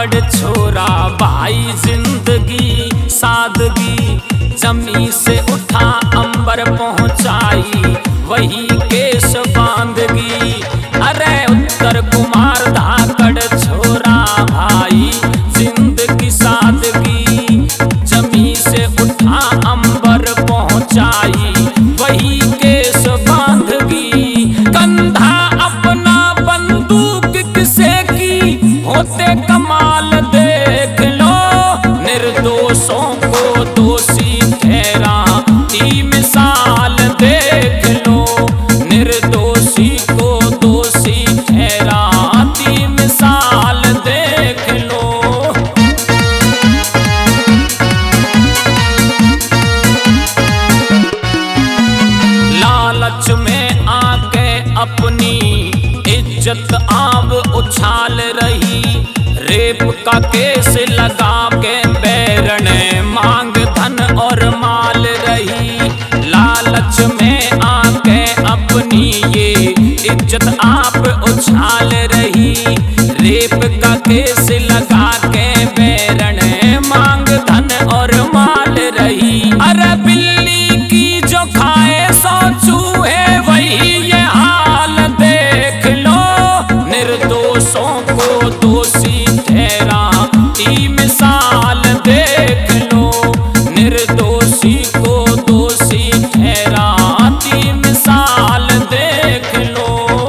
धाकड़ छोरा भाई जिंदगी सादगी, जमी से उठा अंबर पहुंचाई वही केश बांधगी। अरे उत्तर कुमार धाकड़ छोरा भाई जिंदगी सादगी, जमी से उठा अंबर पहुंचाई वही केश बांधगी। कंधा अपना बंदूक किसे की होते कमाल देख लो, निर्दोषों को दोषी ठहराती मिसाल देख लो, निर्दोषी को दोषी ठहराती मिसाल देख लो। लालच में आके अपनी इज्जत आब उछाल रही, रेप का केस लगा के बैरन मांग धन और माल रही। लालच में आके अपनी ये इज्जत आप उछाल रही, रेप का केस लगा के बैरन मांग धन और माल रही। अरे बिल्ली की जो खाए सो चूहे वही ये हाल देख लो, निर्दोषों को दोषी ठहराती मिसाल देख लो, निर्दोषी को दोषी ठहराती मिसाल देख लो।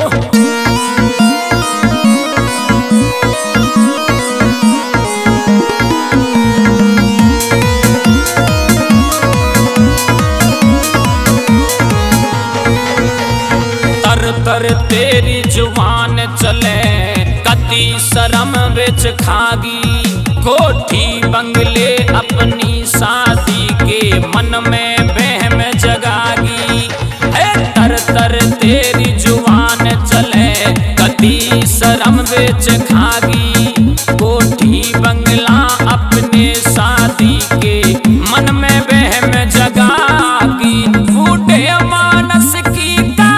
तर तेरी जुबान चले कति शर्म बेच खागी, कोठी बंगले अपनी शादी के मन में बहम जगागी। तर तर तेरी जुबान चले कति शर्म बेच खागी, कोठी बंगला अपने शादी के मन में बहम जगागी। फूटे मानस की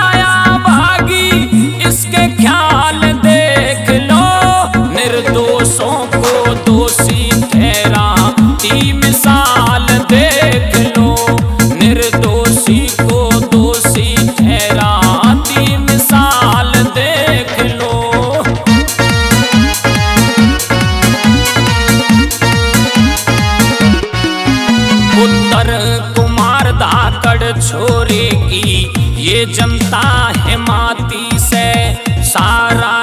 इसके ख्याल देख लो, निर्दोषों को दोषी ठहराती मिसाल देख लो, निर्दोषी को दोषी ठहराती मिसाल देख लो। उत्तर कुमार धाकड़ छोरे की ये जनता हिमाती से सारा